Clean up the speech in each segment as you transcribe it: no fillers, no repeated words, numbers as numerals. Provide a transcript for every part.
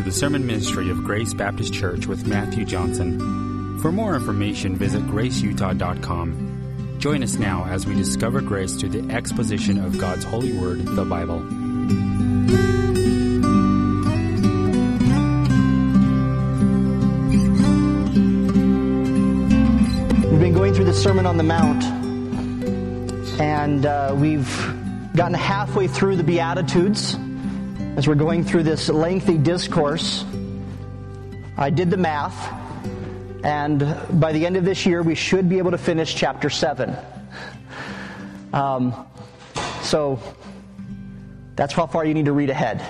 the sermon ministry of Grace Baptist Church with Matthew Johnson. For more information, visit graceutah.com. Join us now as we discover grace through the exposition of God's holy word, the Bible. We've been going through the Sermon on the Mount, and we've gotten halfway through the Beatitudes as we're going through this lengthy discourse. I did the math, and by the end of this year, we should be able to finish chapter 7. So that's how far you need to read ahead.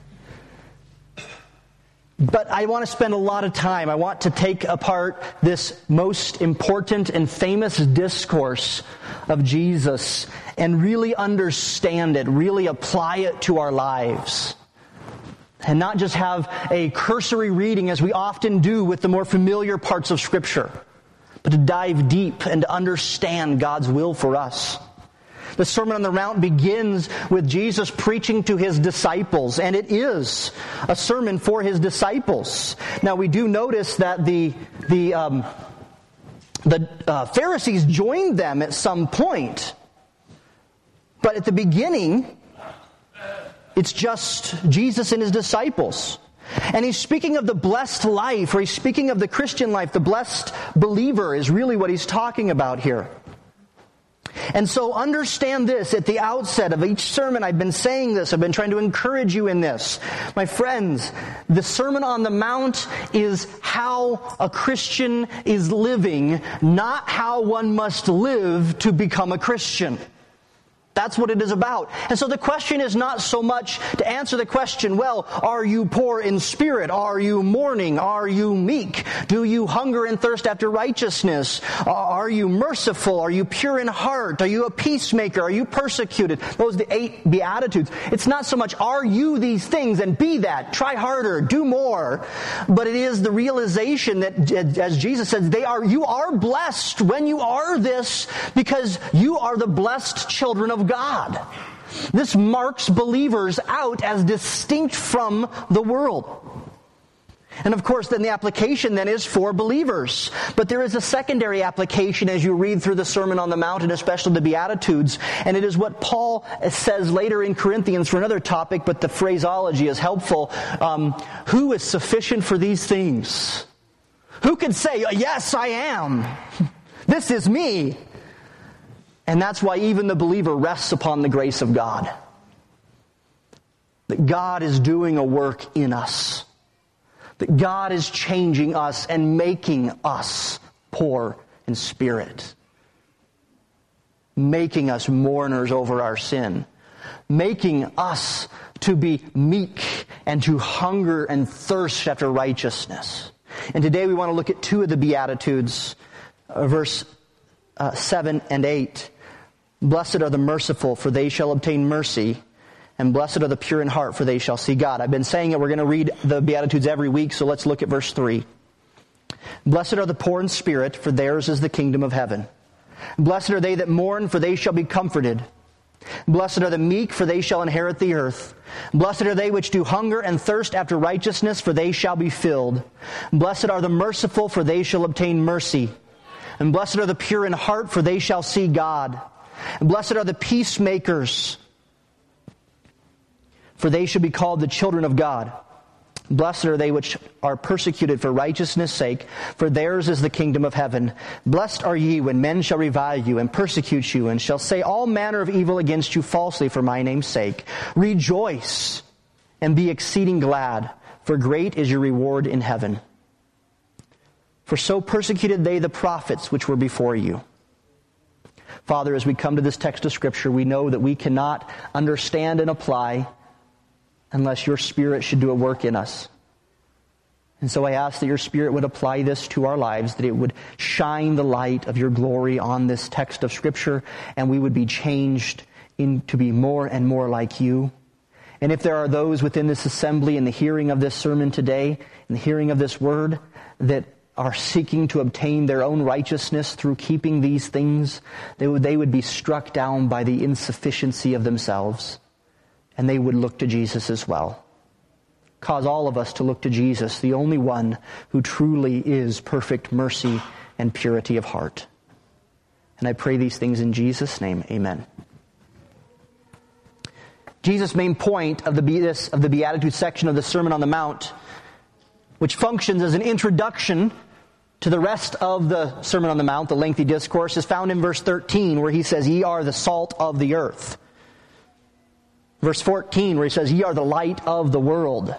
But I want to spend a lot of time. I want to take apart this most important and famous discourse of Jesus and really understand it, really apply it to our lives. And not just have a cursory reading as we often do with the more familiar parts of Scripture, but to dive deep and understand God's will for us. The Sermon on the Mount begins with Jesus preaching to His disciples, and it is a sermon for His disciples. Now, we do notice that the Pharisees joined them at some point, but at the beginning, it's just Jesus and His disciples. And He's speaking of the blessed life, or He's speaking of the Christian life. The blessed believer is really what He's talking about here. And so understand this at the outset of each sermon. I've been saying this. I've been trying to encourage you in this. My friends, the Sermon on the Mount is how a Christian is living, not how one must live to become a Christian. That's what it is about. And so the question is not so much to answer the question, well, are you poor in spirit? Are you mourning? Are you meek? Do you hunger and thirst after righteousness? Are you merciful? Are you pure in heart? Are you a peacemaker? Are you persecuted? Those are the 8 Beatitudes. It's not so much, are you these things? And be that. Try harder. Do more. But it is the realization that, as Jesus says, you are blessed when you are this, because you are the blessed children of God. This marks believers out as distinct from the world. And of course, then the application then is for believers. But there is a secondary application as you read through the Sermon on the Mount, and especially the Beatitudes. And it is what Paul says later in Corinthians for another topic, but the phraseology is helpful. Who is sufficient for these things? Who can say, yes, I am. This is me. And that's why even the believer rests upon the grace of God. That God is doing a work in us. That God is changing us and making us poor in spirit. Making us mourners over our sin. Making us to be meek and to hunger and thirst after righteousness. And today we want to look at 2 of the Beatitudes, verse 7 and 8. Blessed are the merciful, for they shall obtain mercy. And blessed are the pure in heart, for they shall see God. I've been saying it, we're going to read the Beatitudes every week, so let's look at verse 3. Blessed are the poor in spirit, for theirs is the kingdom of heaven. Blessed are they that mourn, for they shall be comforted. Blessed are the meek, for they shall inherit the earth. Blessed are they which do hunger and thirst after righteousness, for they shall be filled. Blessed are the merciful, for they shall obtain mercy. And blessed are the pure in heart, for they shall see God. And blessed are the peacemakers, for they shall be called the children of God. Blessed are they which are persecuted for righteousness' sake, for theirs is the kingdom of heaven. Blessed are ye when men shall revile you and persecute you, and shall say all manner of evil against you falsely for my name's sake. Rejoice and be exceeding glad, for great is your reward in heaven. For so persecuted they the prophets which were before you. Father, as we come to this text of Scripture, we know that we cannot understand and apply unless your Spirit should do a work in us. And so I ask that your Spirit would apply this to our lives, that it would shine the light of your glory on this text of Scripture, and we would be changed to be more and more like you. And if there are those within this assembly in the hearing of this sermon today, in the hearing of this word, that are seeking to obtain their own righteousness through keeping these things, they would be struck down by the insufficiency of themselves, and they would look to Jesus as well. cause all of us to look to Jesus, the only one who truly is perfect mercy and purity of heart. And I pray these things in Jesus' name. Amen. Jesus' main point of the Beatitudes section of the Sermon on the Mount, which functions as an introduction to the rest of the Sermon on the Mount, the lengthy discourse, is found in verse 13, where he says, "Ye are the salt of the earth." Verse 14, where he says, "Ye are the light of the world."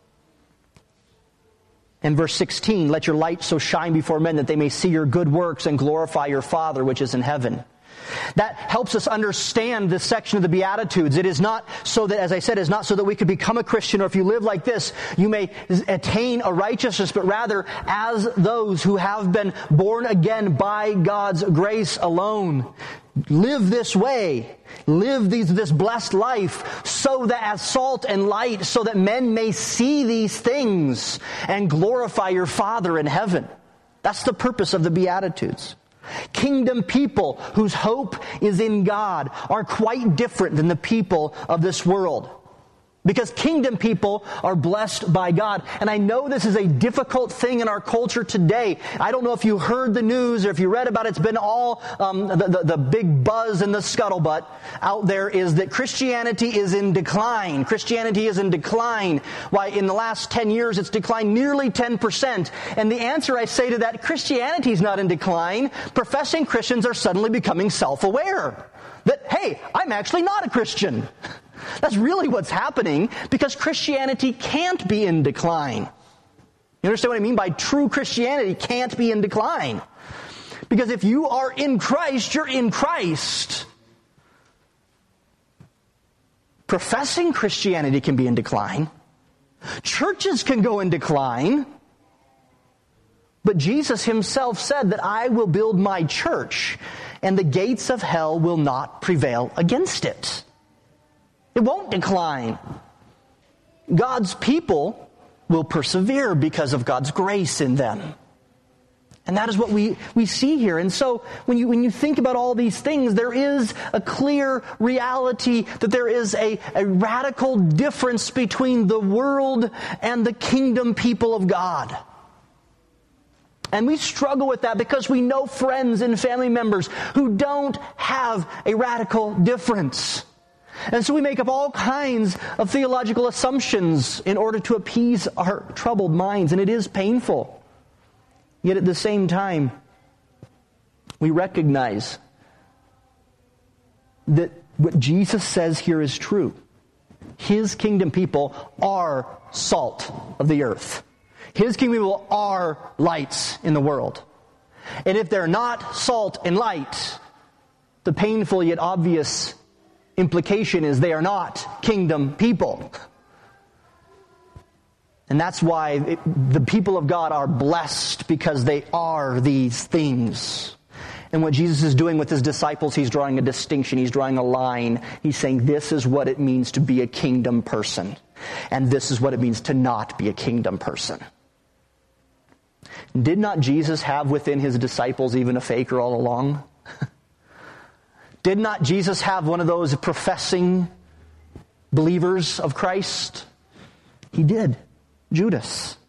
And verse 16, "Let your light so shine before men that they may see your good works and glorify your Father which is in heaven." That helps us understand this section of the Beatitudes. It is not so that, as I said, it's not so that we could become a Christian, or if you live like this, you may attain a righteousness, but rather as those who have been born again by God's grace alone. Live this way. Live this blessed life so that as salt and light, so that men may see these things and glorify your Father in heaven. That's the purpose of the Beatitudes. Kingdom people whose hope is in God are quite different than the people of this world. Because kingdom people are blessed by God. And I know this is a difficult thing in our culture today. I don't know if you heard the news or if you read about it. It's been all the big buzz and the scuttlebutt out there is that Christianity is in decline. Christianity is in decline. Why, in the last 10 years, it's declined nearly 10%. And the answer I say to that, Christianity is not in decline. Professing Christians are suddenly becoming self-aware. That, hey, I'm actually not a Christian. That's really what's happening, because Christianity can't be in decline. You understand what I mean by true Christianity can't be in decline? Because if you are in Christ, you're in Christ. Professing Christianity can be in decline. Churches can go in decline. But Jesus himself said that I will build my church, and the gates of hell will not prevail against it. It won't decline. God's people will persevere because of God's grace in them. And that is what we see here. And so when you think about all these things, there is a clear reality that there is a radical difference between the world and the kingdom people of God. And we struggle with that because we know friends and family members who don't have a radical difference. And so we make up all kinds of theological assumptions in order to appease our troubled minds, and it is painful. Yet at the same time, we recognize that what Jesus says here is true. His kingdom people are salt of the earth. His kingdom people are lights in the world. And if they're not salt and light, the painful yet obvious implication is they are not kingdom people. And that's why the people of God are blessed, because they are these things. And what Jesus is doing with his disciples, he's drawing a distinction, he's drawing a line. He's saying this is what it means to be a kingdom person, and this is what it means to not be a kingdom person. Did not Jesus have within his disciples even a faker all along? Did not Jesus have one of those professing believers of Christ? He did. Judas.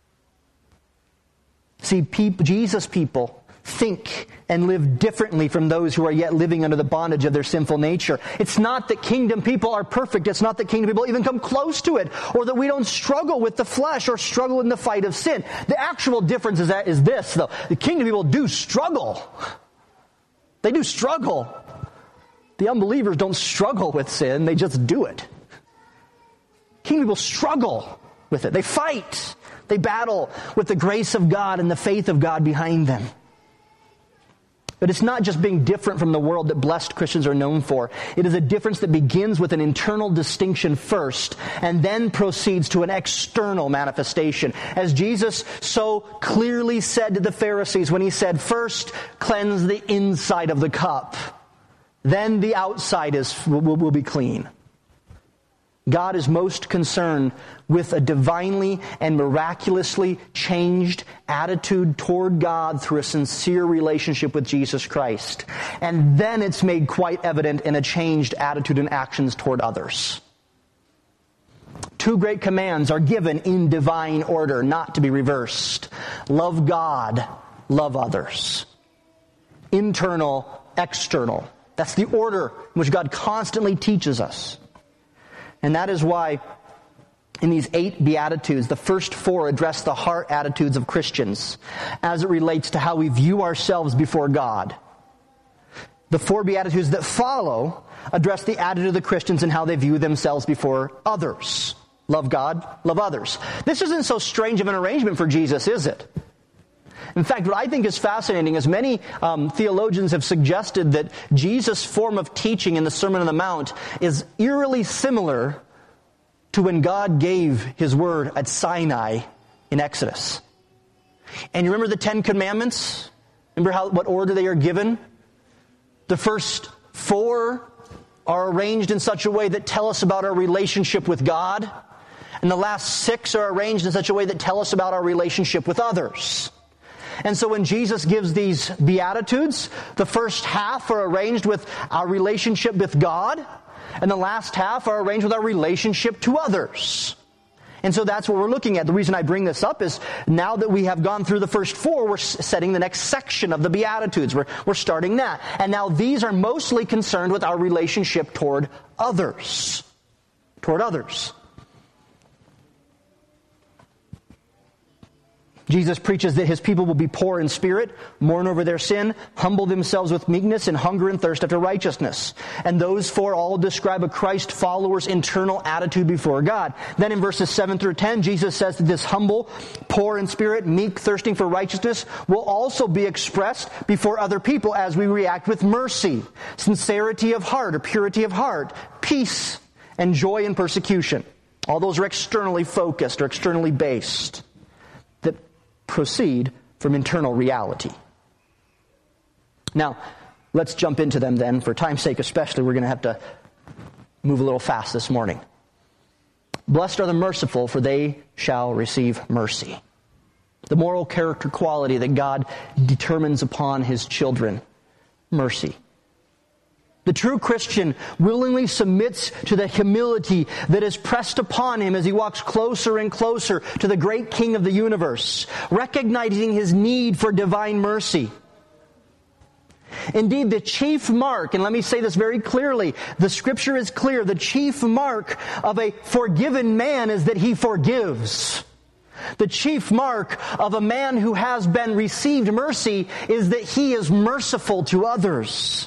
See, Jesus people think and live differently from those who are yet living under the bondage of their sinful nature. It's not that kingdom people are perfect. It's not that kingdom people even come close to it, or that we don't struggle with the flesh or struggle in the fight of sin. The actual difference is this, though. The kingdom people do struggle. They do struggle. The unbelievers don't struggle with sin, they just do it. Kingdom people struggle with it. They fight. They battle with the grace of God and the faith of God behind them. But it's not just being different from the world that blessed Christians are known for. It is a difference that begins with an internal distinction first, and then proceeds to an external manifestation. As Jesus so clearly said to the Pharisees when he said, first cleanse the inside of the cup, then the outside will be clean. God is most concerned with a divinely and miraculously changed attitude toward God through a sincere relationship with Jesus Christ. And then it's made quite evident in a changed attitude and actions toward others. Two great commands are given in divine order, not to be reversed. Love God, love others. Internal, external. That's the order in which God constantly teaches us. And that is why in these 8 Beatitudes, the first 4 address the heart attitudes of Christians as it relates to how we view ourselves before God. The 4 Beatitudes that follow address the attitude of the Christians and how they view themselves before others. Love God, love others. This isn't so strange of an arrangement for Jesus, is it? In fact, what I think is fascinating is many theologians have suggested that Jesus' form of teaching in the Sermon on the Mount is eerily similar to when God gave His word at Sinai in Exodus. And you remember the 10 Commandments? Remember what order they are given? The first 4 are arranged in such a way that tell us about our relationship with God. And the last 6 are arranged in such a way that tell us about our relationship with others. And so when Jesus gives these Beatitudes, the first half are arranged with our relationship with God, and the last half are arranged with our relationship to others. And so that's what we're looking at. The reason I bring this up is now that we have gone through the first 4, we're setting the next section of the Beatitudes. We're starting that. And now these are mostly concerned with our relationship toward others. Toward others. Jesus preaches that His people will be poor in spirit, mourn over their sin, humble themselves with meekness, and hunger and thirst after righteousness. And those 4 all describe a Christ follower's internal attitude before God. Then in verses 7 through 10, Jesus says that this humble, poor in spirit, meek, thirsting for righteousness will also be expressed before other people as we react with mercy, sincerity of heart or purity of heart, peace, and joy in persecution. All those are externally focused or externally based. Proceed from internal reality. Now, let's jump into them then. For time's sake especially, we're going to have to move a little fast this morning. Blessed are the merciful, for they shall receive mercy. The moral character quality that God determines upon His children. Mercy. The true Christian willingly submits to the humility that is pressed upon him as he walks closer and closer to the great King of the universe, recognizing his need for divine mercy. Indeed, the chief mark, and let me say this very clearly, the Scripture is clear, the chief mark of a forgiven man is that he forgives. The chief mark of a man who has been received mercy is that he is merciful to others.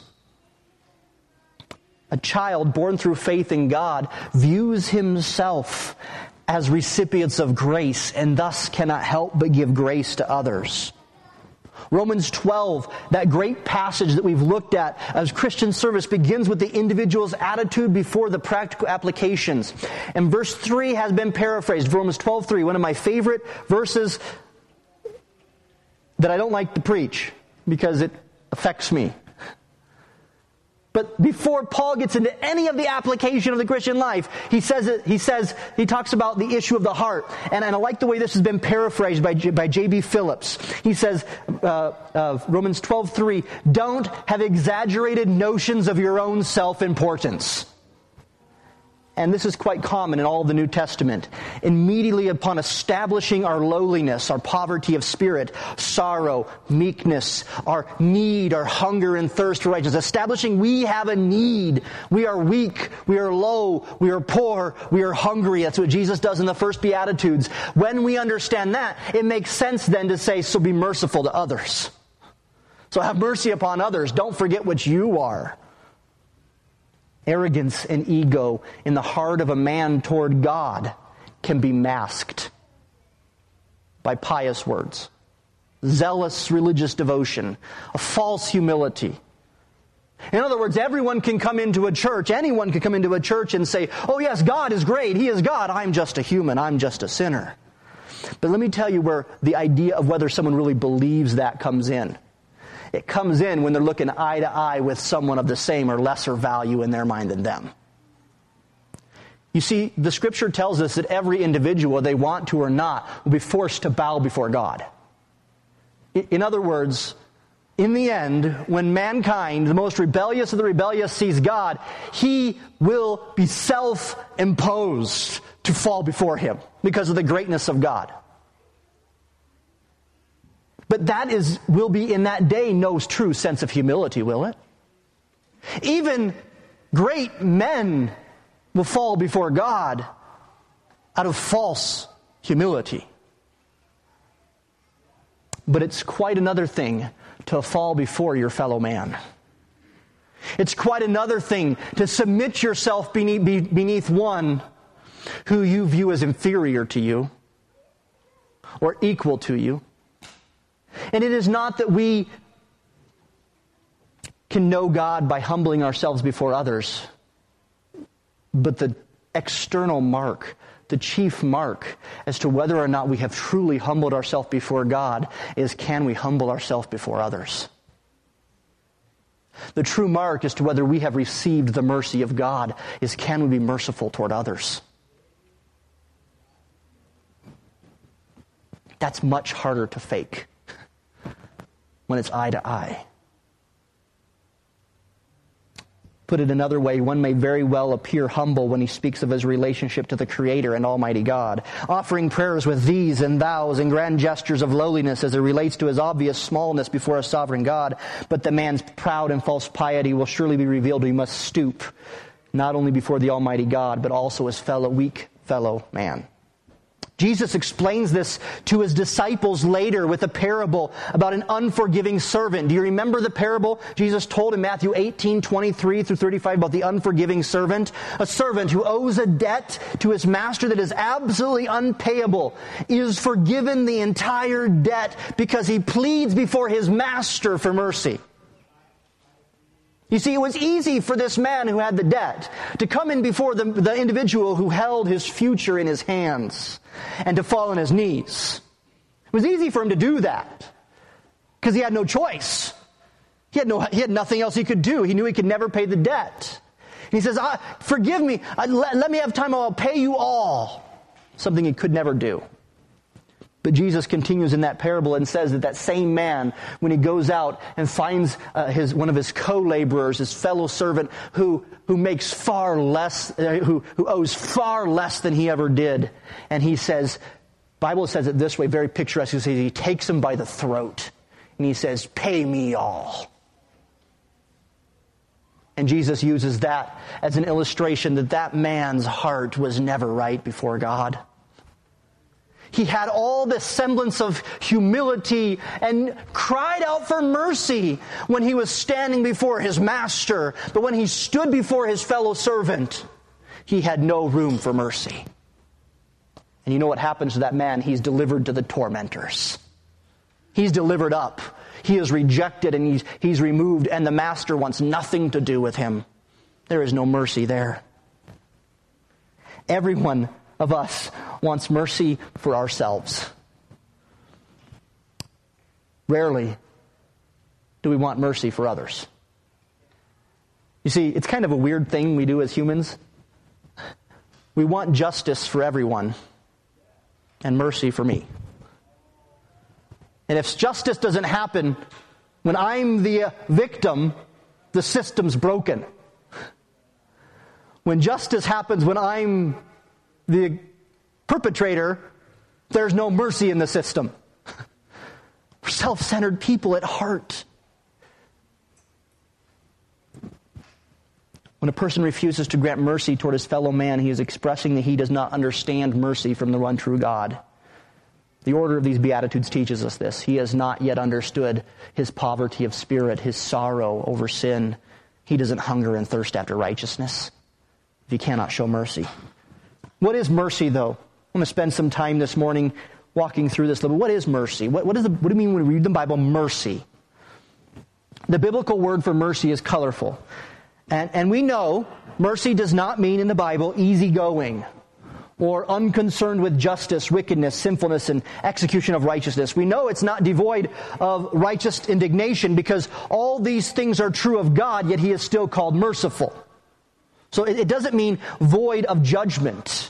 A child born through faith in God views himself as recipients of grace and thus cannot help but give grace to others. Romans 12, that great passage that we've looked at as Christian service, begins with the individual's attitude before the practical applications. And verse 3 has been paraphrased. Romans 12:3, one of my favorite verses that I don't like to preach because it affects me. But before Paul gets into any of the application of the Christian life, he talks about the issue of the heart. And I like the way this has been paraphrased by J.B. Phillips. He says, Romans 12:3, don't have exaggerated notions of your own self-importance. And this is quite common in all of the New Testament. Immediately upon establishing our lowliness, our poverty of spirit, sorrow, meekness, our need, our hunger and thirst for righteousness, establishing we have a need. We are weak, we are low, we are poor, we are hungry. That's what Jesus does in the first Beatitudes. When we understand that, it makes sense then to say, so be merciful to others. So have mercy upon others. Don't forget what you are. Arrogance and ego in the heart of a man toward God can be masked by pious words, zealous religious devotion, a false humility. In other words, everyone can come into a church, anyone can come into a church and say, oh yes, God is great, He is God, I'm just a human, I'm just a sinner. But let me tell you where the idea of whether someone really believes that comes in. It comes in when they're looking eye to eye with someone of the same or lesser value in their mind than them. You see, the Scripture tells us that every individual, whether they want to or not, will be forced to bow before God. In other words, in the end, when mankind, the most rebellious of the rebellious, sees God, he will be self-imposed to fall before him because of the greatness of God. But will be in that day no true sense of humility, will it? Even great men will fall before God out of false humility. But it's quite another thing to fall before your fellow man. It's quite another thing to submit yourself beneath one who you view as inferior to you or equal to you. And it is not that we can know God by humbling ourselves before others, but the external mark, the chief mark as to whether or not we have truly humbled ourselves before God is, can we humble ourselves before others? The true mark as to whether we have received the mercy of God is, can we be merciful toward others? That's much harder to fake when it's eye to eye. Put it another way, one may very well appear humble when he speaks of his relationship to the Creator and Almighty God, offering prayers with these and thous and grand gestures of lowliness as it relates to his obvious smallness before a sovereign God. But the man's proud and false piety will surely be revealed. He must stoop, not only before the Almighty God, but also his weak fellow man. Jesus explains this to his disciples later with a parable about an unforgiving servant. Do you remember the parable Jesus told in Matthew 18:23-35 about the unforgiving servant? A servant who owes a debt to his master that is absolutely unpayable is forgiven the entire debt because he pleads before his master for mercy. You see, it was easy for this man who had the debt to come in before the individual who held his future in his hands and to fall on his knees. It was easy for him to do that because he had no choice. He had nothing else he could do. He knew he could never pay the debt. And he says, forgive me, let me have time, I'll pay you all. Something he could never do. But Jesus continues in that parable and says that same man, when he goes out and finds one of his co-laborers, his fellow servant, who makes far less, who owes far less than he ever did, and he says, Bible says it this way, very picturesque. He takes him by the throat and he says, "Pay me all." And Jesus uses that as an illustration that man's heart was never right before God. He had all this semblance of humility and cried out for mercy when he was standing before his master. But when he stood before his fellow servant, he had no room for mercy. And you know what happens to that man? He's delivered to the tormentors. He's delivered up. He is rejected and he's removed, and the master wants nothing to do with him. There is no mercy there. Everyone of us wants mercy for ourselves. Rarely do we want mercy for others. You see, it's kind of a weird thing we do as humans. We want justice for everyone and mercy for me. And if justice doesn't happen when I'm the victim, the system's broken. When justice happens when I'm the perpetrator, there's no mercy in the system. We're self-centered people at heart. When a person refuses to grant mercy toward his fellow man, he is expressing that he does not understand mercy from the one true God. The order of these Beatitudes teaches us this. He has not yet understood his poverty of spirit, his sorrow over sin. He doesn't hunger and thirst after righteousness if he cannot show mercy. What is mercy, though? I want to spend some time this morning walking through this little. What is mercy? What do you mean when we read the Bible, mercy? The biblical word for mercy is colorful. And we know mercy does not mean in the Bible easygoing or unconcerned with justice, wickedness, sinfulness, and execution of righteousness. We know it's not devoid of righteous indignation because all these things are true of God, yet he is still called merciful. So it doesn't mean void of judgment.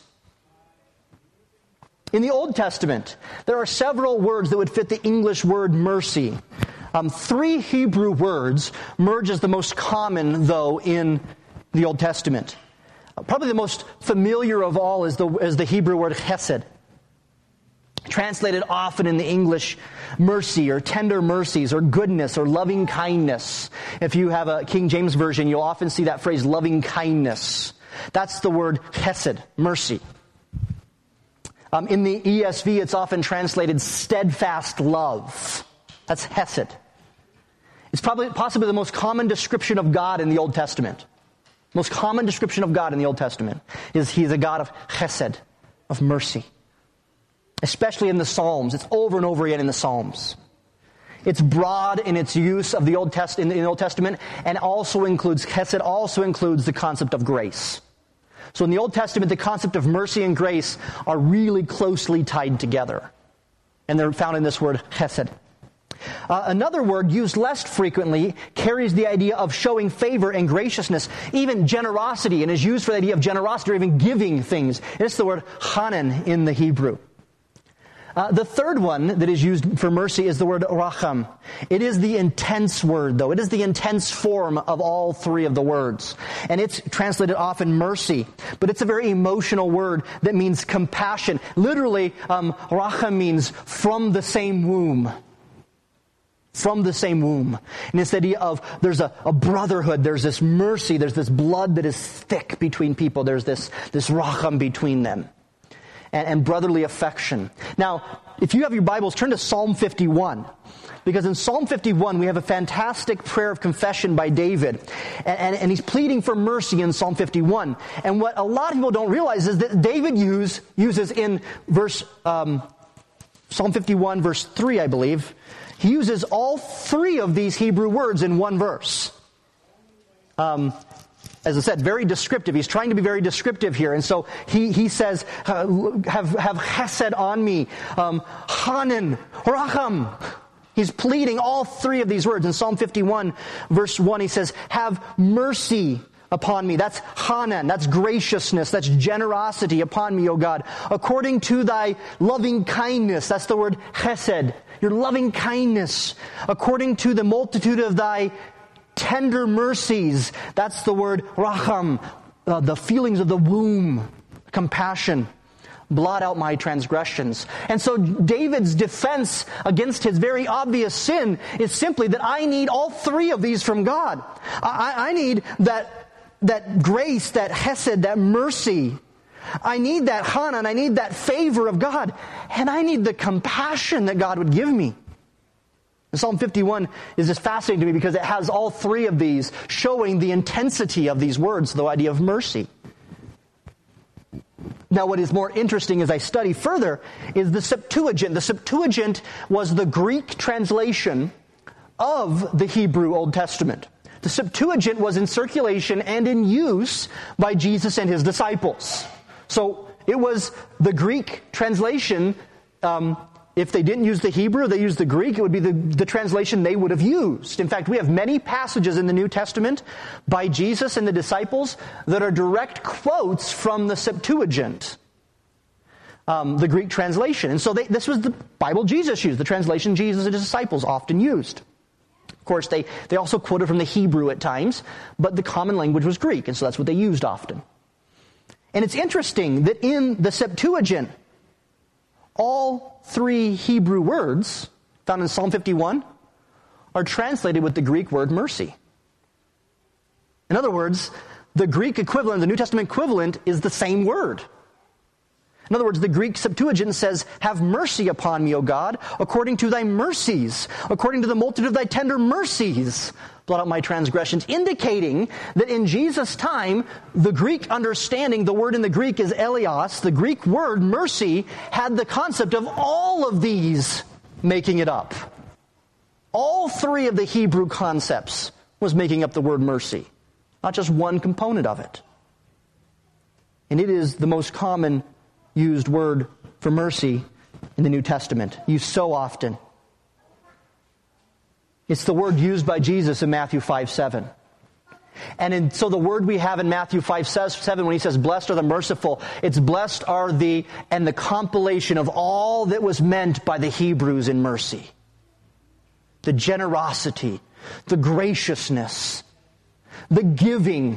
In the Old Testament, there are several words that would fit the English word mercy. Three Hebrew words merge as the most common, though, in the Old Testament. Probably the most familiar of all is the Hebrew word chesed. Translated often in the English mercy or tender mercies or goodness or loving kindness. If you have a King James Version, you'll often see that phrase loving kindness. That's the word chesed, mercy. In the ESV, it's often translated steadfast love. That's hesed. It's possibly the most common description of God in the Old Testament. Most common description of God in the Old Testament is He's a God of chesed, of mercy. Especially in the Psalms. It's over and over again in the Psalms. It's broad in its use of the Old Testament, and also includes, chesed also includes the concept of grace. So in the Old Testament, the concept of mercy and grace are really closely tied together. And they're found in this word chesed. Another word used less frequently carries the idea of showing favor and graciousness, even generosity, and is used for the idea of generosity or even giving things. And it's the word chanan in the Hebrew. The third one that is used for mercy is the word racham. It is the intense word, though. It is the intense form of all three of the words. And it's translated often mercy. But it's a very emotional word that means compassion. Literally, racham means from the same womb. From the same womb. And it's the idea of there's a brotherhood, there's this mercy, there's this blood that is thick between people. There's this racham between them. And brotherly affection. Now, if you have your Bibles, turn to Psalm 51. Because in Psalm 51, we have a fantastic prayer of confession by David. And he's pleading for mercy in Psalm 51. And what a lot of people don't realize is that David uses in Psalm 51, verse 3, I believe, he uses all three of these Hebrew words in one verse. As I said, very descriptive. He's trying to be very descriptive here. And so he says, have chesed on me, hanan, racham. He's pleading all three of these words. In Psalm 51, verse 1, he says, have mercy upon me. That's hanan, that's graciousness, that's generosity upon me, O God. According to thy loving kindness, that's the word chesed, your loving kindness. According to the multitude of thy tender mercies, that's the word racham, the feelings of the womb, compassion. Blot out my transgressions. And so David's defense against his very obvious sin is simply that I need all three of these from God. I need that grace, that chesed, that mercy. I need that hanan, I need that favor of God. And I need the compassion that God would give me. And Psalm 51 is just fascinating to me because it has all three of these showing the intensity of these words, the idea of mercy. Now, what is more interesting as I study further is the Septuagint. The Septuagint was the Greek translation of the Hebrew Old Testament. The Septuagint was in circulation and in use by Jesus and his disciples. So it was the Greek translation. If they didn't use the Hebrew, they used the Greek, it would be the translation they would have used. In fact, we have many passages in the New Testament by Jesus and the disciples that are direct quotes from the Septuagint, the Greek translation. And so this was the Bible Jesus used, the translation Jesus and his disciples often used. Of course, they also quoted from the Hebrew at times, but the common language was Greek, and so that's what they used often. And it's interesting that in the Septuagint, all three Hebrew words found in Psalm 51 are translated with the Greek word mercy. In other words, the Greek equivalent, the New Testament equivalent, is the same word. In other words, the Greek Septuagint says, have mercy upon me, O God, according to thy mercies, according to the multitude of thy tender mercies, blot out my transgressions, indicating that in Jesus' time, the Greek understanding, the word in the Greek is elios, the Greek word mercy had the concept of all of these making it up. All three of the Hebrew concepts was making up the word mercy, not just one component of it. And it is the most common used word for mercy in the New Testament, used so often. It's the word used by Jesus in Matthew 5:7. And so the word we have in Matthew 5:7 when he says, blessed are the merciful, it's blessed are the compilation of all that was meant by the Hebrews in mercy. the generosity, the graciousness, the giving,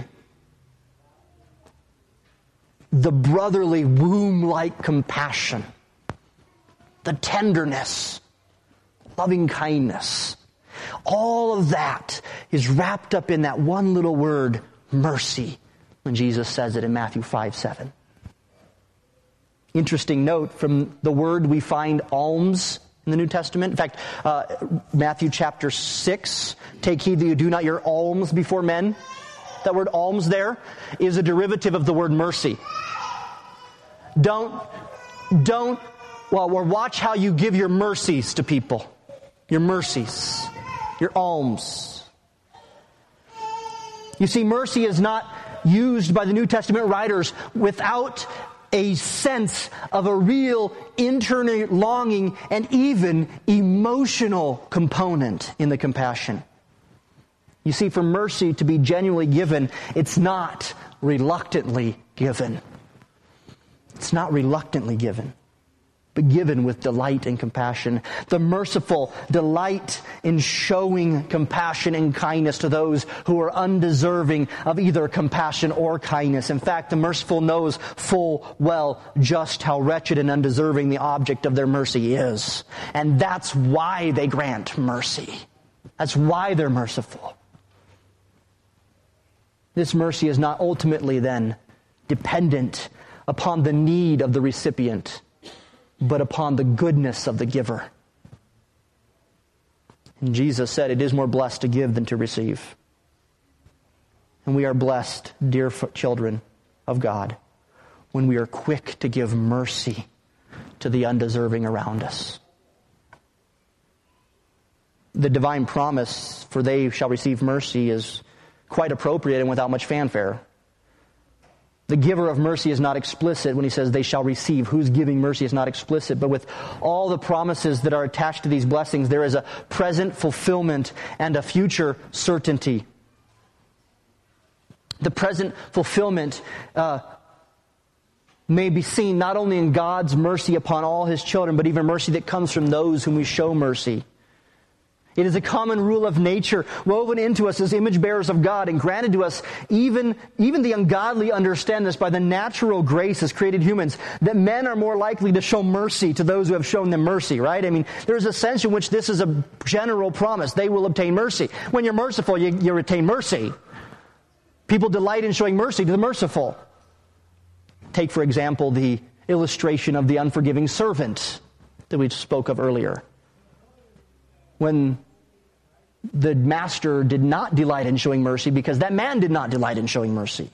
the brotherly womb-like compassion, the tenderness, loving kindness. All of that is wrapped up in that one little word, mercy, when Jesus says it in Matthew 5:7. Interesting note, from the word we find alms in the New Testament. In fact, Matthew chapter 6, take heed that you do not your alms before men. That word alms there is a derivative of the word mercy. Watch how you give your mercies to people. Your mercies. Your alms. You see, mercy is not used by the New Testament writers without a sense of a real internal longing and even emotional component in the compassion. You see, for mercy to be genuinely given, it's not reluctantly given. It's not reluctantly given, but given with delight and compassion. The merciful delight in showing compassion and kindness to those who are undeserving of either compassion or kindness. In fact, the merciful knows full well just how wretched and undeserving the object of their mercy is. And that's why they grant mercy. That's why they're merciful. This mercy is not ultimately then dependent upon the need of the recipient, but upon the goodness of the giver. And Jesus said, it is more blessed to give than to receive. And we are blessed, dear children of God, when we are quick to give mercy to the undeserving around us. The divine promise, for they shall receive mercy, is quite appropriate and without much fanfare. The giver of mercy is not explicit when he says they shall receive. Who's giving mercy is not explicit. But with all the promises that are attached to these blessings, there is a present fulfillment and a future certainty. The present fulfillment may be seen not only in God's mercy upon all His children, but even mercy that comes from those whom we show mercy. It is a common rule of nature woven into us as image bearers of God and granted to us. Even the ungodly understand this by the natural grace as created humans, that men are more likely to show mercy to those who have shown them mercy, right? I mean, there's a sense in which this is a general promise. They will obtain mercy. When you're merciful, you retain mercy. People delight in showing mercy to the merciful. Take, for example, the illustration of the unforgiving servant that we spoke of earlier. When the master did not delight in showing mercy because that man did not delight in showing mercy.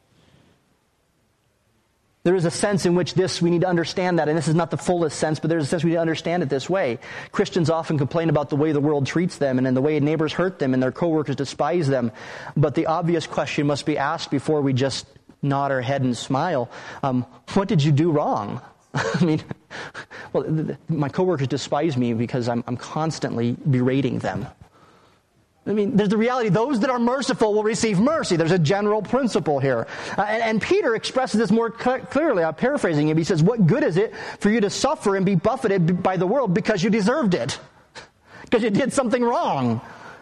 There is a sense in which we need to understand that, and this is not the fullest sense, but there's a sense we need to understand it this way. Christians often complain about the way the world treats them and the way neighbors hurt them and their coworkers despise them. But the obvious question must be asked before we just nod our head and smile. What did you do wrong? I mean, my coworkers despise me because I'm constantly berating them. I mean, there's the reality, those that are merciful will receive mercy. There's a general principle here. And Peter expresses this more clearly. I'm paraphrasing him. He says, what good is it for you to suffer and be buffeted by the world because you deserved it? Because you did something wrong.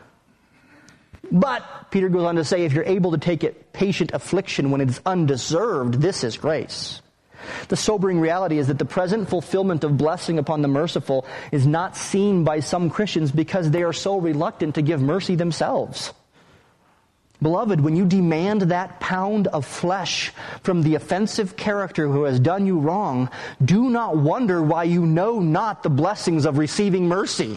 But, Peter goes on to say, if you're able to take it patient affliction when it is undeserved, this is grace. The sobering reality is that the present fulfillment of blessing upon the merciful is not seen by some Christians because they are so reluctant to give mercy themselves. Beloved, when you demand that pound of flesh from the offensive character who has done you wrong, do not wonder why you know not the blessings of receiving mercy.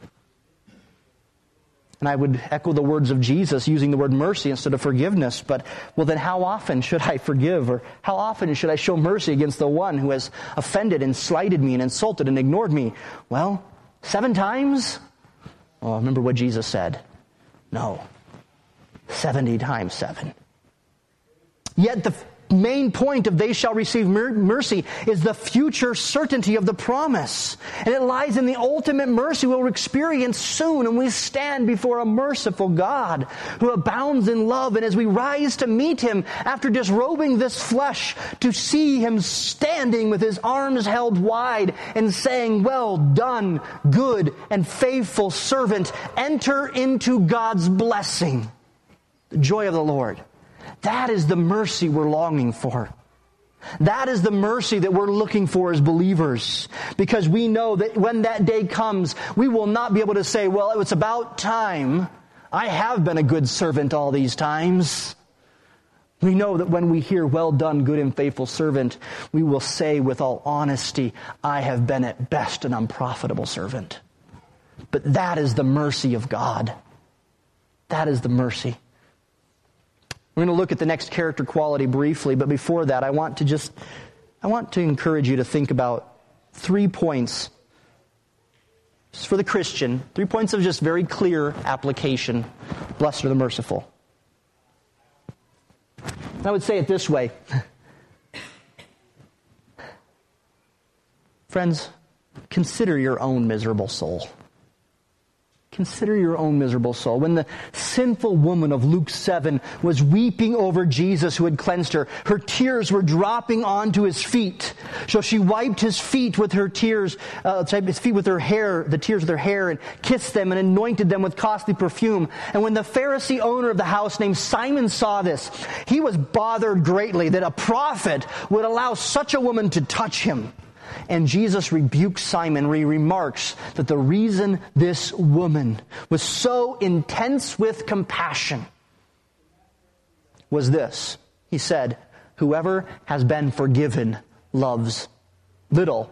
And I would echo the words of Jesus using the word mercy instead of forgiveness. But, well, then how often should I forgive? Or how often should I show mercy against the one who has offended and slighted me and insulted and ignored me? Well, 7 times? Well, remember what Jesus said. No. 70 times 7. Yet main point of they shall receive mercy is the future certainty of the promise. And it lies in the ultimate mercy we'll experience soon when we stand before a merciful God who abounds in love. And as we rise to meet Him after disrobing this flesh, to see Him standing with His arms held wide and saying, "Well done, good and faithful servant. Enter into God's blessing." The joy of the Lord. That is the mercy we're longing for. That is the mercy that we're looking for as believers. Because we know that when that day comes, we will not be able to say, "Well, it's about time. I have been a good servant all these times." We know that when we hear, "Well done, good and faithful servant," we will say with all honesty, "I have been at best an unprofitable servant." But that is the mercy of God. That is the mercy. We're going to look at the next character quality briefly, but before that, I want to encourage you to think about 3 points. Just for the Christian, 3 points of just very clear application. Blessed are the merciful. I would say it this way. Friends, consider your own miserable soul. Consider your own miserable soul. When the sinful woman of Luke 7 was weeping over Jesus who had cleansed her, her tears were dropping onto His feet. So she wiped His feet with her tears, His feet with her hair, the tears with her hair, and kissed them and anointed them with costly perfume. And when the Pharisee owner of the house named Simon saw this, he was bothered greatly that a prophet would allow such a woman to touch him. And Jesus rebukes Simon. He remarks that the reason this woman was so intense with compassion was this. He said, "Whoever has been forgiven loves little."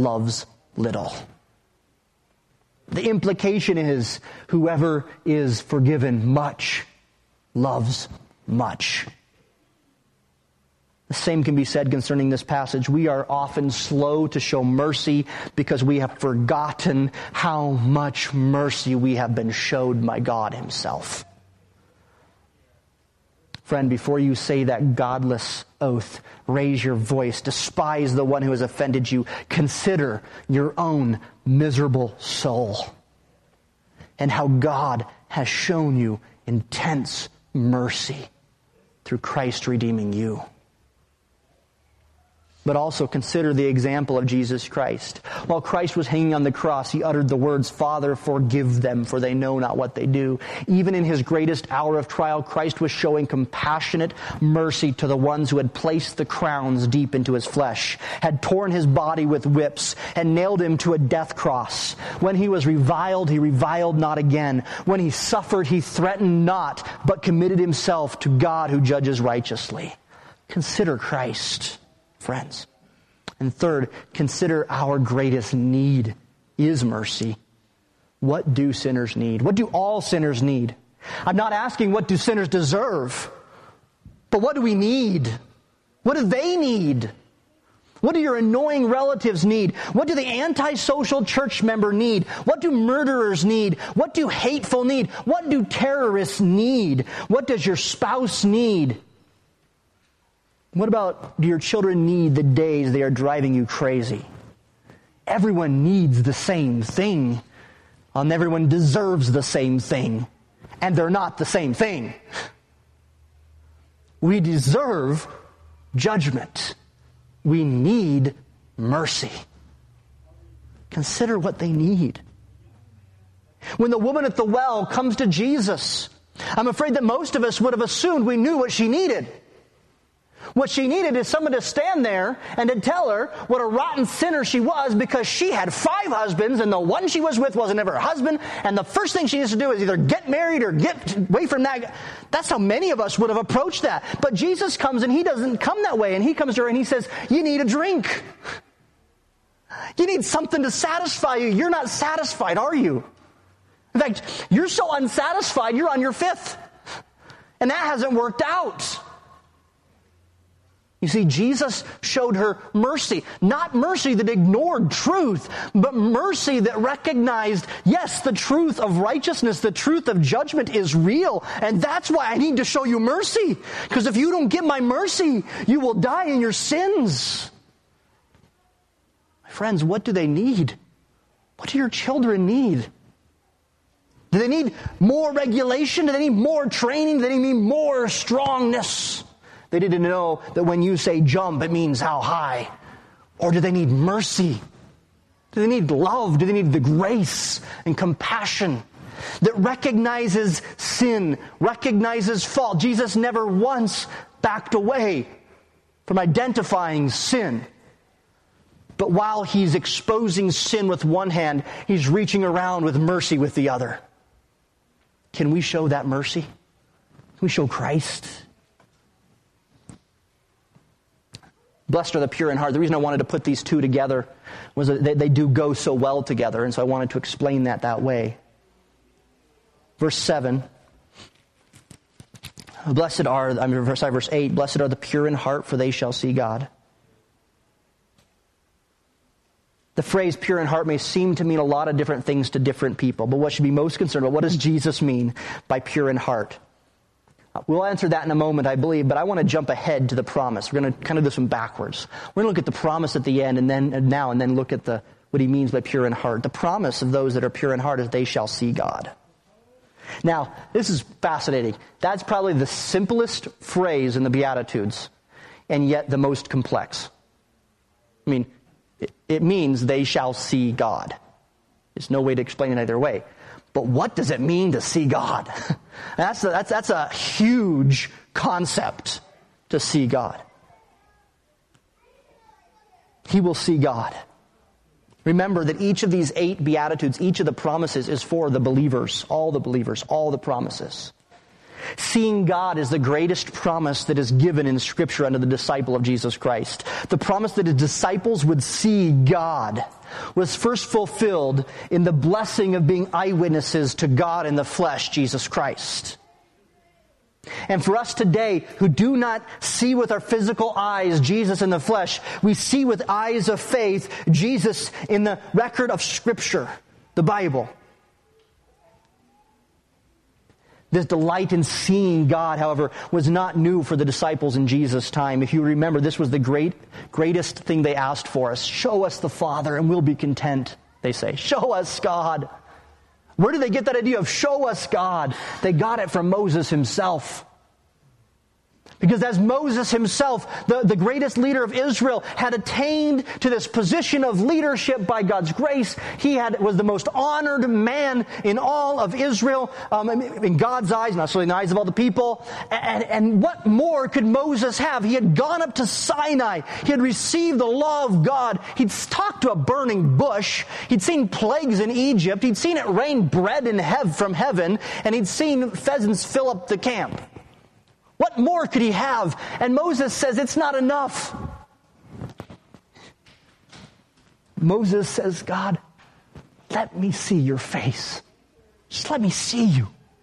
The implication is, whoever is forgiven much loves much. The same can be said concerning this passage. We are often slow to show mercy because we have forgotten how much mercy we have been showed by God Himself. Friend, before you say that godless oath, raise your voice, despise the one who has offended you, consider your own miserable soul and how God has shown you intense mercy through Christ redeeming you. But also consider the example of Jesus Christ. While Christ was hanging on the cross, He uttered the words, "Father, forgive them, for they know not what they do." Even in His greatest hour of trial, Christ was showing compassionate mercy to the ones who had placed the crowns deep into His flesh, had torn His body with whips, and nailed Him to a death cross. When He was reviled, He reviled not again. When He suffered, He threatened not, but committed Himself to God who judges righteously. Consider Christ, friends. And third, consider our greatest need is mercy. What do sinners need? What do all sinners need? I'm not asking what do sinners deserve, but what do we need? What do they need? What do your annoying relatives need? What do the antisocial church member need? What do murderers need? What do hateful need? What do terrorists need? What does your spouse need? What about, do your children need the days they are driving you crazy? Everyone needs the same thing. And everyone deserves the same thing. And they're not the same thing. We deserve judgment. We need mercy. Consider what they need. When the woman at the well comes to Jesus, I'm afraid that most of us would have assumed we knew what she needed. What she needed is someone to stand there and to tell her what a rotten sinner she was because she had 5 husbands and the one she was with wasn't ever her husband, and the first thing she needs to do is either get married or get away from that. That's how many of us would have approached that. But Jesus comes and He doesn't come that way, and He comes to her and He says, "You need a drink. You need something to satisfy you. You're not satisfied, are you? In fact, you're so unsatisfied, you're on your 5th. And that hasn't worked out." You see, Jesus showed her mercy. Not mercy that ignored truth, but mercy that recognized, yes, the truth of righteousness, the truth of judgment is real. And that's why I need to show you mercy. Because if you don't get my mercy, you will die in your sins. My friends, what do they need? What do your children need? Do they need more regulation? Do they need more training? Do they need more strongness? They need to know that when you say jump, it means how high. Or do they need mercy? Do they need love? Do they need the grace and compassion that recognizes sin, recognizes fault? Jesus never once backed away from identifying sin. But while he's exposing sin with one hand, he's reaching around with mercy with the other. Can we show that mercy? Can we show Christ? Blessed are the pure in heart. The reason I wanted to put these two together was that they do go so well together, and so I wanted to explain that way. Verse 7. Verse 8. Blessed are the pure in heart, for they shall see God. The phrase pure in heart may seem to mean a lot of different things to different people, but what should be most concerned about, what does Jesus mean by pure in heart? We'll answer that in a moment, I believe, but I want to jump ahead to the promise. We're going to kind of do some backwards. We're going to look at the promise at the end and then look at what he means by pure in heart. The promise of those that are pure in heart is they shall see God. Now, this is fascinating. That's probably the simplest phrase in the Beatitudes, and yet the most complex. I mean, it means they shall see God. There's no way to explain it either way. But what does it mean to see God? That's a huge concept, to see God. He will see God. Remember that each of these 8 Beatitudes, each of the promises is for the believers, all the promises. Seeing God is the greatest promise that is given in Scripture unto the disciple of Jesus Christ. The promise that his disciples would see God was first fulfilled in the blessing of being eyewitnesses to God in the flesh, Jesus Christ. And for us today, who do not see with our physical eyes Jesus in the flesh, we see with eyes of faith Jesus in the record of Scripture, the Bible. This delight in seeing God, however, was not new for the disciples in Jesus' time. If you remember, this was the greatest thing they asked for us. Show us the Father and we'll be content, they say. Show us God. Where did they get that idea of show us God? They got it from Moses himself. Because as Moses himself, the greatest leader of Israel, had attained to this position of leadership by God's grace, was the most honored man in all of Israel, in God's eyes, not necessarily in the eyes of all the people. And what more could Moses have? He had gone up to Sinai. He had received the law of God. He'd talked to a burning bush. He'd seen plagues in Egypt. He'd seen it rain bread from heaven. And he'd seen pheasants fill up the camp. What more could he have? And Moses says it's not enough. Moses says, God, let me see your face. Just let me see you.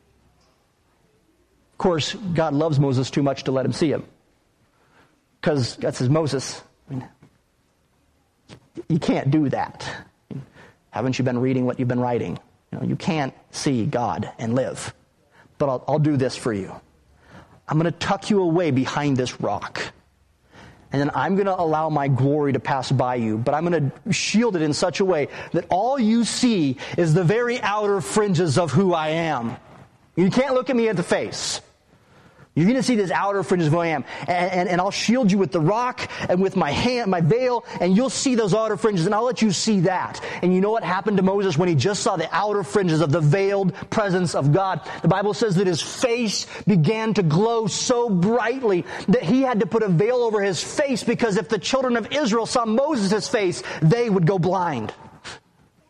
Of course, God loves Moses too much to let him see him. Because God says, Moses, you can't do that. Haven't you been reading what you've been writing? You can't see God and live. But I'll do this for you. I'm going to tuck you away behind this rock. And then I'm going to allow my glory to pass by you. But I'm going to shield it in such a way that all you see is the very outer fringes of who I am. You can't look at me at the face. You're going to see this outer fringes of who I am. And I'll shield you with the rock and with my hand, my veil, and you'll see those outer fringes, and I'll let you see that. And you know what happened to Moses when he just saw the outer fringes of the veiled presence of God? The Bible says that his face began to glow so brightly that he had to put a veil over his face, because if the children of Israel saw Moses' face, they would go blind.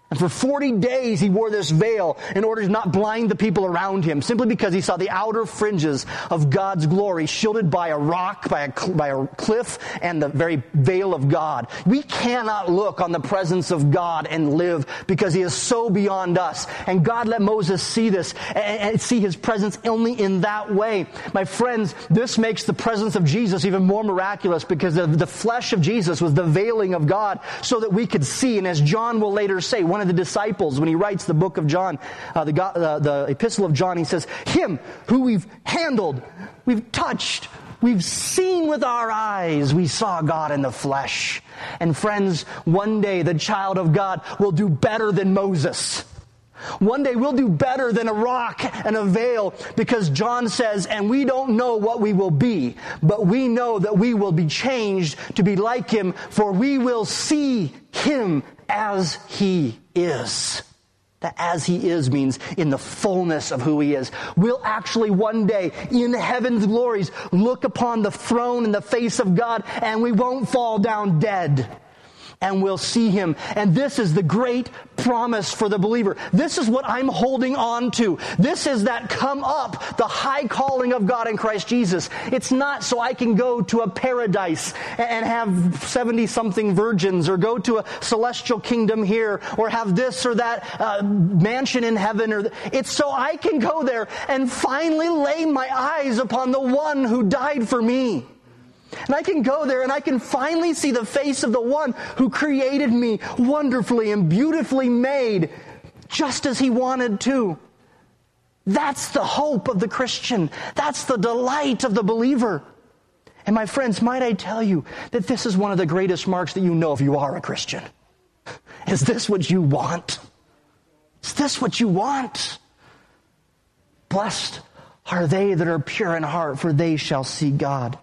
And for 40 days he wore this veil in order to not blind the people around him, simply because he saw the outer fringes of God's glory shielded by a rock, by a cliff, and the very veil of God. We cannot look on the presence of God and live because he is so beyond us. And God let Moses see this and see his presence only in that way. My friends, this makes the presence of Jesus even more miraculous because the flesh of Jesus was the veiling of God so that we could see. And as John will later say, one of the disciples, when he writes the book of John, the epistle of John, he says, him who we've handled, we've touched, we've seen with our eyes, we saw God in the flesh. And friends, one day the child of God will do better than Moses. One day we'll do better than a rock and a veil, because John says, and we don't know what we will be, but we know that we will be changed to be like him, for we will see him as he is. That as he is means in the fullness of who he is. We'll actually one day in heaven's glories look upon the throne in the face of God, and we won't fall down dead. And we'll see him. And this is the great promise for the believer. This is what I'm holding on to. This is that come up, the high calling of God in Christ Jesus. It's not so I can go to a paradise and have 70-something virgins, or go to a celestial kingdom here, or have this or that mansion in heaven. It's so I can go there and finally lay my eyes upon the one who died for me. And I can go there and I can finally see the face of the one who created me wonderfully and beautifully made, just as he wanted to. That's the hope of the Christian. That's the delight of the believer. And my friends, might I tell you that this is one of the greatest marks that you know if you are a Christian. Is this what you want? Is this what you want? Blessed are they that are pure in heart, for they shall see God.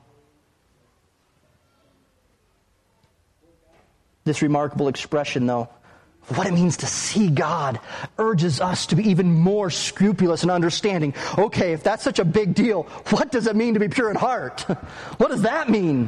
This remarkable expression, though, of what it means to see God, urges us to be even more scrupulous in understanding, okay, if that's such a big deal, what does it mean to be pure in heart? What does that mean?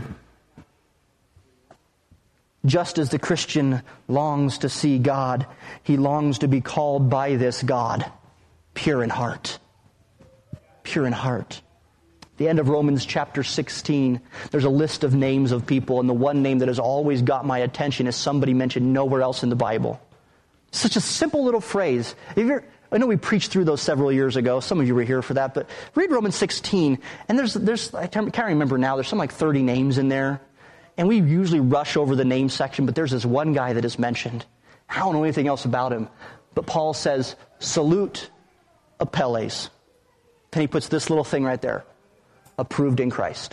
Just as the Christian longs to see God, he longs to be called by this God, pure in heart. Pure in heart. The end of Romans chapter 16, there's a list of names of people, and the one name that has always got my attention is somebody mentioned nowhere else in the Bible. Such a simple little phrase. I know we preached through those several years ago. Some of you were here for that, but read Romans 16, and there's I can't remember now, there's something like 30 names in there, and we usually rush over the name section, but there's this one guy that is mentioned. I don't know anything else about him, but Paul says, salute Apelles. And he puts this little thing right there. Approved in Christ.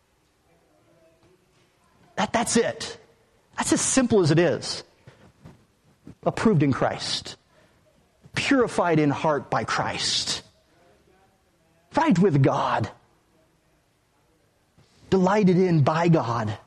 That's it. That's as simple as it is. Approved in Christ. Purified in heart by Christ. Right with God. Delighted in by God.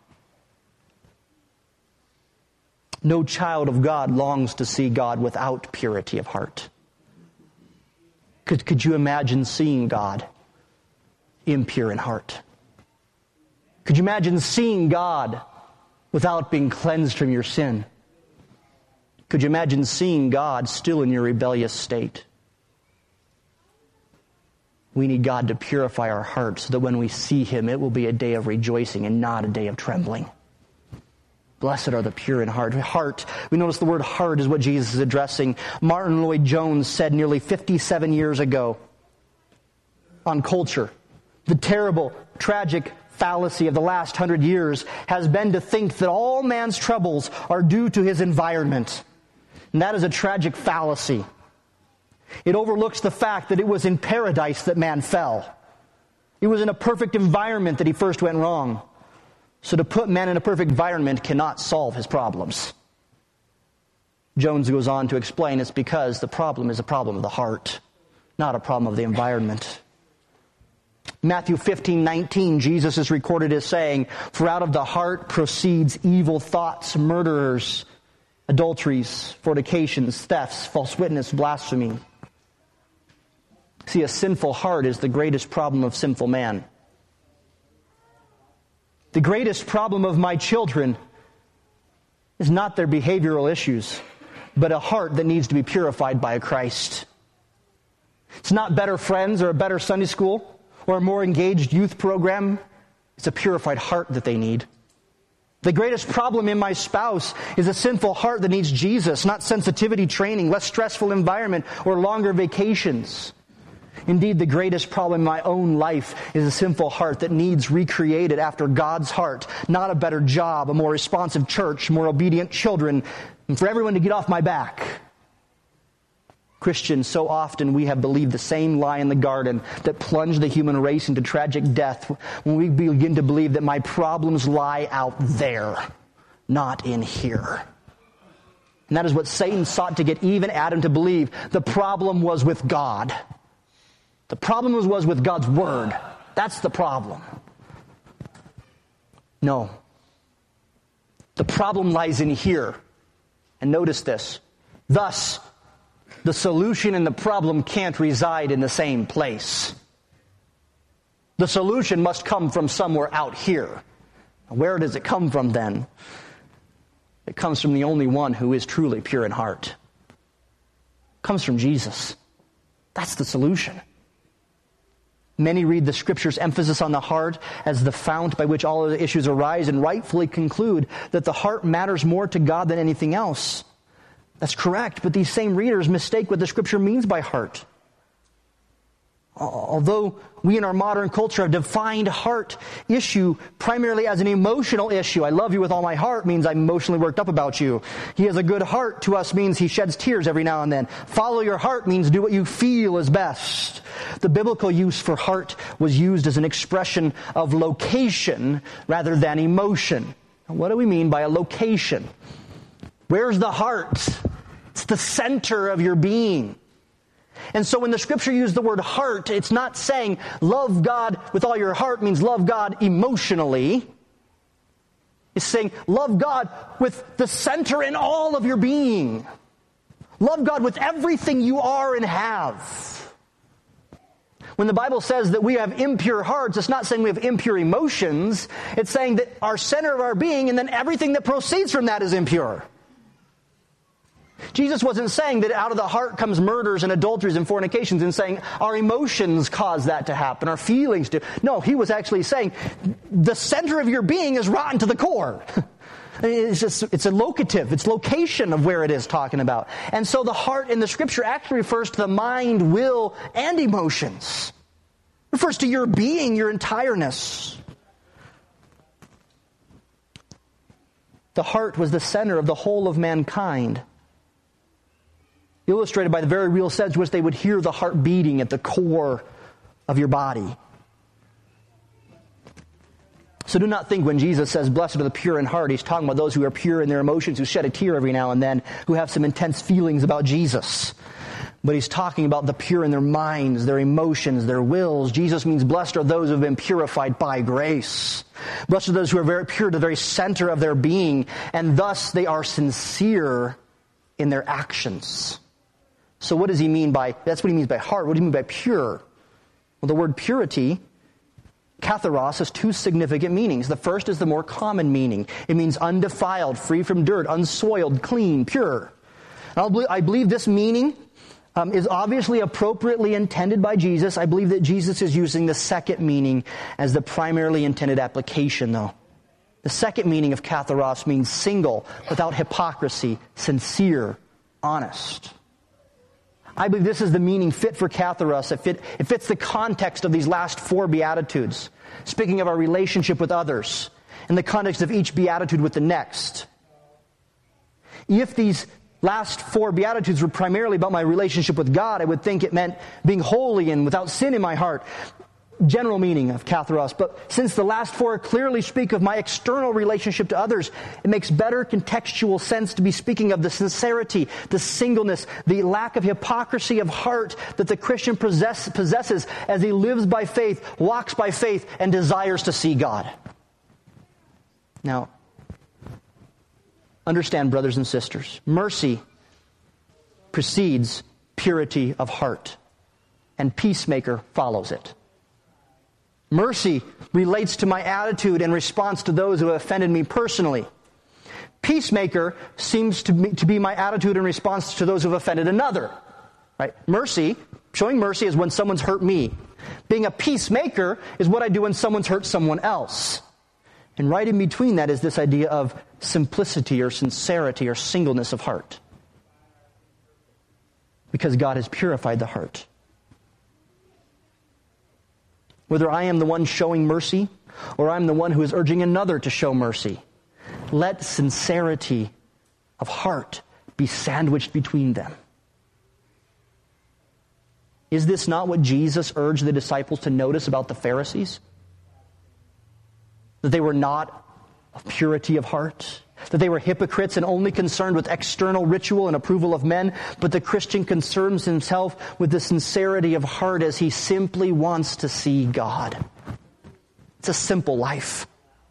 No child of God longs to see God without purity of heart. Could you imagine seeing God impure in heart? Could you imagine seeing God without being cleansed from your sin? Could you imagine seeing God still in your rebellious state? We need God to purify our hearts so that when we see him, it will be a day of rejoicing and not a day of trembling. Blessed are the pure in heart. Heart, we notice the word heart is what Jesus is addressing. Martin Lloyd-Jones said nearly 57 years ago on culture, the terrible, tragic fallacy of the last 100 years has been to think that all man's troubles are due to his environment. And that is a tragic fallacy. It overlooks the fact that it was in paradise that man fell. It was in a perfect environment that he first went wrong. So to put man in a perfect environment cannot solve his problems. Jones goes on to explain it's because the problem is a problem of the heart, not a problem of the environment. Matthew 15:19, Jesus is recorded as saying, "For out of the heart proceeds evil thoughts, murderers, adulteries, fornications, thefts, false witness, blasphemy." See, a sinful heart is the greatest problem of sinful man. The greatest problem of my children is not their behavioral issues. but a heart that needs to be purified by Christ. It's not better friends or a better Sunday school or a more engaged youth program. It's a purified heart that they need. The greatest problem in my spouse is a sinful heart that needs Jesus, not sensitivity training, less stressful environment, or longer vacations. Indeed, the greatest problem in my own life is a sinful heart that needs recreated after God's heart, not a better job, a more responsive church, more obedient children, and for everyone to get off my back. Christians, so often we have believed the same lie in the garden that plunged the human race into tragic death when we begin to believe that my problems lie out there, not in here. And that is what Satan sought to get Eve and Adam to believe. The problem was with God. The problem was with God's Word. That's the problem. No. The problem lies in here. And notice this. Thus, the solution and the problem can't reside in the same place. The solution must come from somewhere out here. Where does it come from then? It comes from the only one who is truly pure in heart. It comes from Jesus. That's the solution. Many read the Scripture's emphasis on the heart as the fount by which all of the issues arise and rightfully conclude that the heart matters more to God than anything else. That's correct, but these same readers mistake what the Scripture means by heart. Although we in our modern culture have defined heart issue primarily as an emotional issue. I love you with all my heart means I'm emotionally worked up about you. He has a good heart to us means he sheds tears every now and then. Follow your heart means do what you feel is best. The biblical use for heart was used as an expression of location rather than emotion. What do we mean by a location? Where's the heart? It's the center of your being. And so when the Scripture used the word heart, it's not saying love God with all your heart means love God emotionally. It's saying love God with the center in all of your being. Love God with everything you are and have. When the Bible says that we have impure hearts, it's not saying we have impure emotions. It's saying that our center of our being and then everything that proceeds from that is impure. Jesus wasn't saying that out of the heart comes murders and adulteries and fornications and saying our emotions cause that to happen, our feelings do. No, he was actually saying the center of your being is rotten to the core. It's a locative, it's location of where it is talking about. And so the heart in the Scripture actually refers to the mind, will, and emotions. It refers to your being, your entireness. The heart was the center of the whole of mankind. Illustrated by the very real sense in which they would hear the heart beating at the core of your body. So do not think when Jesus says, blessed are the pure in heart, he's talking about those who are pure in their emotions, who shed a tear every now and then, who have some intense feelings about Jesus. But he's talking about the pure in their minds, their emotions, their wills. Jesus means blessed are those who have been purified by grace. Blessed are those who are very pure to the very center of their being, and thus they are sincere in their actions. So what does he mean by, that's what he means by heart. What do you mean by pure? Well, the word purity, katharos, has two significant meanings. The first is the more common meaning. It means undefiled, free from dirt, unsoiled, clean, pure. And I believe this meaning is obviously appropriately intended by Jesus. I believe that Jesus is using the second meaning as the primarily intended application, though. The second meaning of katharos means single, without hypocrisy, sincere, honest. I believe this is the meaning fit for katharos. It fits the context of these last four Beatitudes, speaking of our relationship with others, in the context of each Beatitude with the next. If these last four Beatitudes were primarily about my relationship with God, I would think it meant being holy and without sin in my heart. General meaning of katharos. But since the last four clearly speak of my external relationship to others, it makes better contextual sense to be speaking of the sincerity, the singleness, the lack of hypocrisy of heart that the Christian possesses as he lives by faith, walks by faith, and desires to see God. Now, understand, brothers and sisters, mercy precedes purity of heart, and peacemaker follows it. Mercy relates to my attitude and response to those who have offended me personally. peacemaker seems to be my attitude in response to those who've offended another. Right? Mercy, showing mercy is when someone's hurt me. Being a peacemaker is what I do when someone's hurt someone else. And right in between that is this idea of simplicity or sincerity or singleness of heart. Because God has purified the heart. Whether I am the one showing mercy or I'm the one who is urging another to show mercy, let sincerity of heart be sandwiched between them. Is this not what Jesus urged the disciples to notice about the Pharisees? That they were not of purity of heart, that they were hypocrites and only concerned with external ritual and approval of men, but the Christian concerns himself with the sincerity of heart as he simply wants to see God. It's a simple life.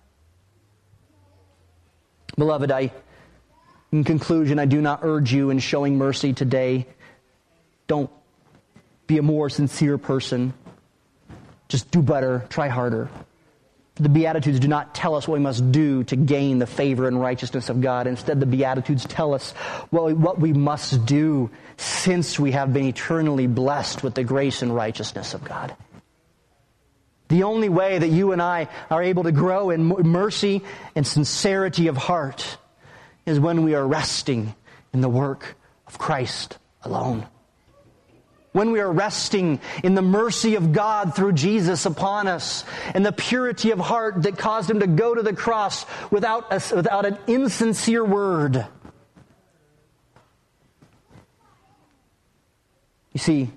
Beloved, in conclusion, I do not urge you in showing mercy today. Don't be a more sincere person. Just do better, try harder. The Beatitudes do not tell us what we must do to gain the favor and righteousness of God. Instead, the Beatitudes tell us what we must do since we have been eternally blessed with the grace and righteousness of God. The only way that you and I are able to grow in mercy and sincerity of heart is when we are resting in the work of Christ alone. When we are resting in the mercy of God through Jesus upon us, and the purity of heart that caused him to go to the cross without an insincere word. You see,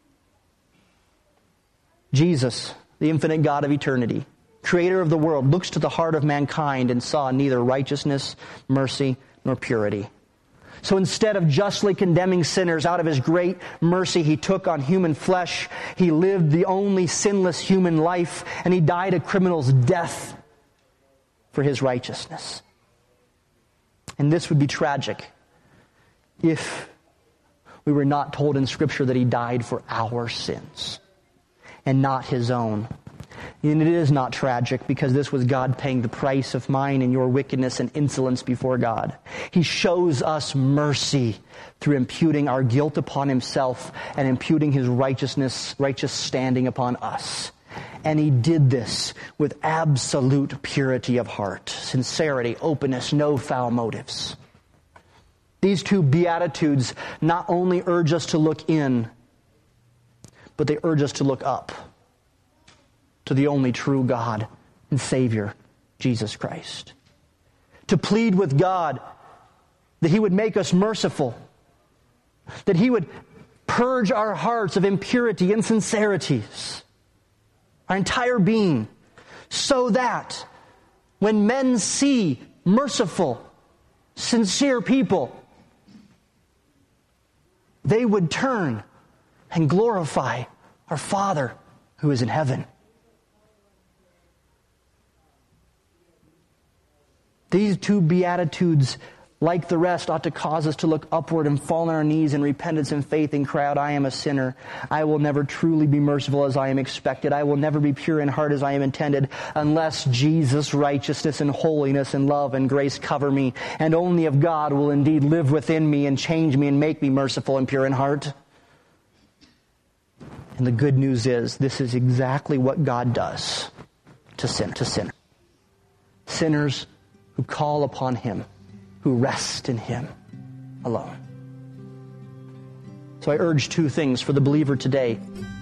Jesus, the infinite God of eternity, creator of the world, looks to the heart of mankind and saw neither righteousness, mercy, nor purity. So instead of justly condemning sinners, out of his great mercy, he took on human flesh. He lived the only sinless human life, and he died a criminal's death for his righteousness. And this would be tragic if we were not told in Scripture that he died for our sins and not his own. And it is not tragic because this was God paying the price of mine and your wickedness and insolence before God. He shows us mercy through imputing our guilt upon himself and imputing his righteous standing upon us. And he did this with absolute purity of heart, sincerity, openness, no foul motives. These two Beatitudes not only urge us to look in, but they urge us to look up to the only true God and Savior, Jesus Christ. To plead with God that he would make us merciful, that he would purge our hearts of impurity, insincerities, our entire being, so that when men see merciful, sincere people, they would turn and glorify our Father who is in heaven. These two Beatitudes, like the rest, ought to cause us to look upward and fall on our knees in repentance and faith and cry out, I am a sinner. I will never truly be merciful as I am expected. I will never be pure in heart as I am intended unless Jesus' righteousness and holiness and love and grace cover me. And only if God will indeed live within me and change me and make me merciful and pure in heart. And the good news is, this is exactly what God does to sin. Sinners who call upon him, who rest in him alone. So I urge two things for the believer today.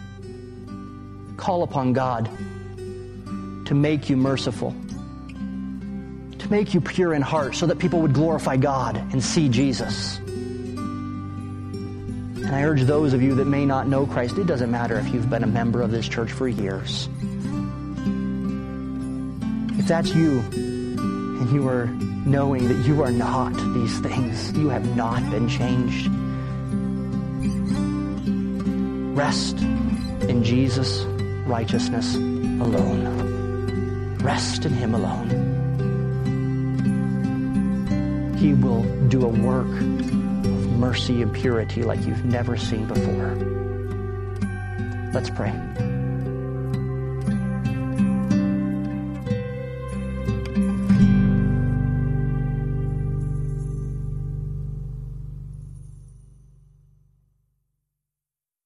Call upon God to make you merciful, to make you pure in heart so that people would glorify God and see Jesus. And I urge those of you that may not know Christ, it doesn't matter if you've been a member of this church for years. If that's you, and you are knowing that you are not these things, you have not been changed, rest in Jesus' righteousness alone. Rest in him alone. He will do a work of mercy and purity like you've never seen before. Let's pray.